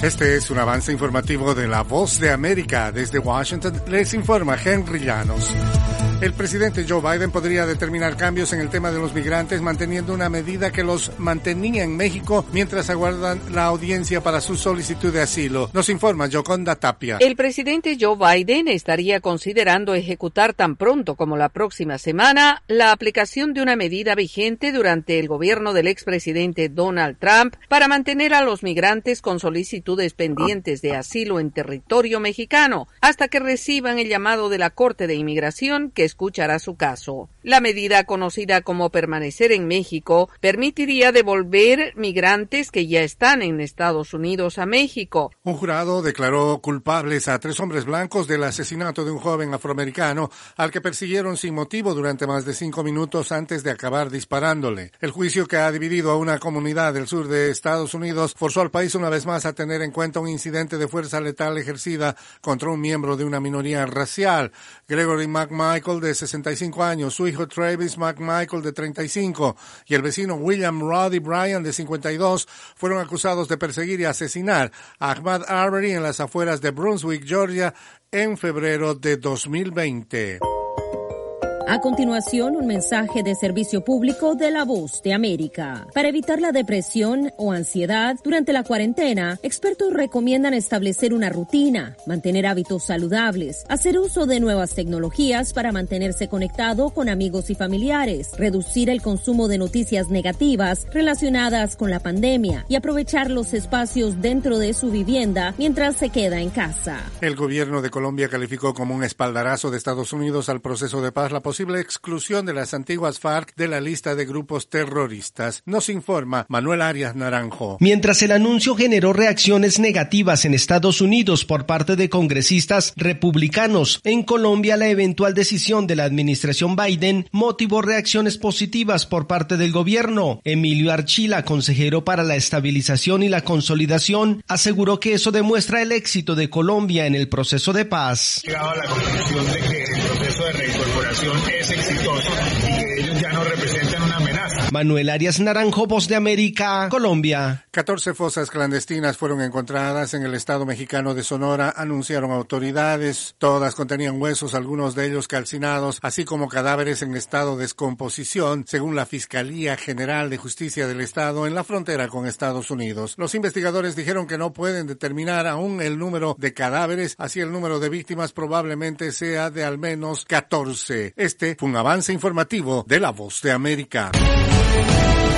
Este es un avance informativo de La Voz de América. Desde Washington les informa Henry Llanos. El presidente Joe Biden podría determinar cambios en el tema de los migrantes, manteniendo una medida que los mantenía en México mientras aguardan la audiencia para su solicitud de asilo. Nos informa Yoconda Tapia. El presidente Joe Biden estaría considerando ejecutar tan pronto como la próxima semana la aplicación de una medida vigente durante el gobierno del expresidente Donald Trump para mantener a los migrantes con solicitudes pendientes de asilo en territorio mexicano hasta que reciban el llamado de la Corte de Inmigración que escuchará su caso. La medida, conocida como permanecer en México, permitiría devolver migrantes que ya están en Estados Unidos a México. Un jurado declaró culpables a 3 hombres blancos del asesinato de un joven afroamericano al que persiguieron sin motivo durante más de 5 minutos antes de acabar disparándole. El juicio, que ha dividido a una comunidad del sur de Estados Unidos, forzó al país una vez más a tener en cuenta un incidente de fuerza letal ejercida contra un miembro de una minoría racial. Gregory McMichael, de 65 años, su hijo Travis McMichael, de 35, y el vecino William Roddy Bryan, de 52, fueron acusados de perseguir y asesinar a Ahmaud Arbery en las afueras de Brunswick, Georgia, en febrero de 2020. A continuación, un mensaje de servicio público de La Voz de América. Para evitar la depresión o ansiedad durante la cuarentena, expertos recomiendan establecer una rutina, mantener hábitos saludables, hacer uso de nuevas tecnologías para mantenerse conectado con amigos y familiares, reducir el consumo de noticias negativas relacionadas con la pandemia y aprovechar los espacios dentro de su vivienda mientras se queda en casa. El gobierno de Colombia calificó como un espaldarazo de Estados Unidos al proceso de paz la posible exclusión de las antiguas FARC de la lista de grupos terroristas. Nos informa Manuel Arias Naranjo. Mientras el anuncio generó reacciones negativas en Estados Unidos por parte de congresistas republicanos, en Colombia la eventual decisión de la administración Biden motivó reacciones positivas por parte del gobierno. Emilio Archila, consejero para la estabilización y la consolidación, aseguró que eso demuestra el éxito de Colombia en el proceso de paz. Llegado a la conclusión de que el proceso de reincorporación es exitoso y que ellos ya no representan una amenaza. Manuel Arias Naranjo, Voz de América, Colombia. 14 fosas clandestinas fueron encontradas en el estado mexicano de Sonora, anunciaron autoridades. Todas contenían huesos, algunos de ellos calcinados, así como cadáveres en estado de descomposición, según la Fiscalía General de Justicia del Estado en la frontera con Estados Unidos. Los investigadores dijeron que no pueden determinar aún el número de cadáveres, así el número de víctimas probablemente sea de al menos 14. Este fue un avance informativo de La Voz de América.